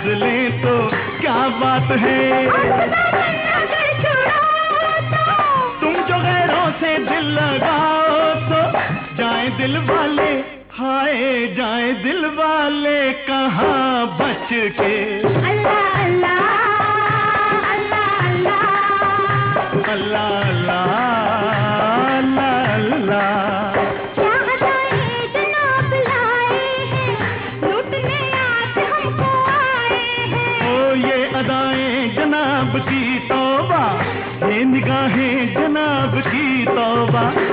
लें तो क्या बात है। तुम जो गैरों से दिल लगाओ तो जाए दिल वाले, हाय जाए दिल वाले कहाँ बच के। अल्लाह अल्लाह अल्लाह अल्लाह अल्लाह अल्लाह अल्लाह अल्लाह। क्या अदाएं जनाब लाए हैं, लूटने आज हमको आए हैं। ओ ये अदाएं जनाब की तौबा, ये निगाहें जनाब की तौबा।